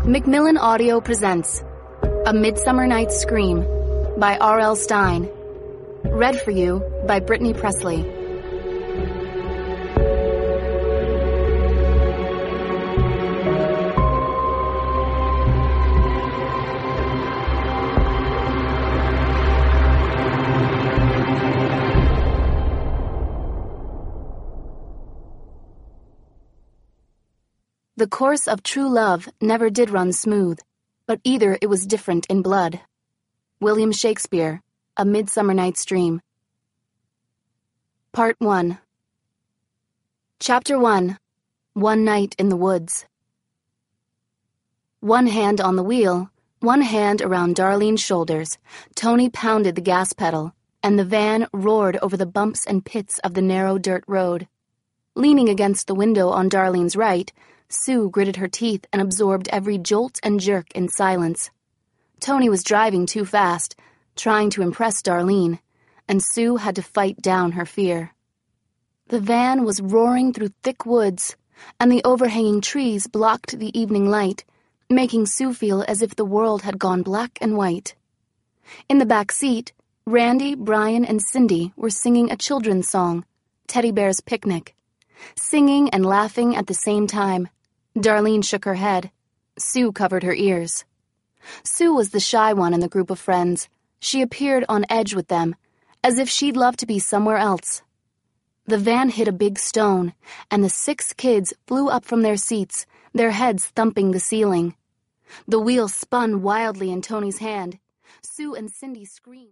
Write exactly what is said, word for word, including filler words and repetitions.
Macmillan Audio presents A Midsummer Night's Scream by R L Stine. Read for you by Brittany Presley. The course of true love never did run smooth, but either it was different in blood. William Shakespeare, A Midsummer Night's Dream. Part one. Chapter one. One Night in the Woods. One hand on the wheel, one hand around Darlene's shoulders, Tony pounded the gas pedal, and the van roared over the bumps and pits of the narrow dirt road. Leaning against the window on Darlene's right, Sue gritted her teeth and absorbed every jolt and jerk in silence. Tony was driving too fast, trying to impress Darlene, and Sue had to fight down her fear. The van was roaring through thick woods, and the overhanging trees blocked the evening light, making Sue feel as if the world had gone black and white. In the back seat, Randy, Brian, and Cindy were singing a children's song, Teddy Bear's Picnic. Singing and laughing at the same time. Darlene shook her head. Sue covered her ears. Sue was the shy one in the group of friends. She appeared on edge with them, as if she'd love to be somewhere else. The van hit a big stone, and the six kids flew up from their seats, their heads thumping the ceiling. The wheel spun wildly in Tony's hand. Sue and Cindy screamed.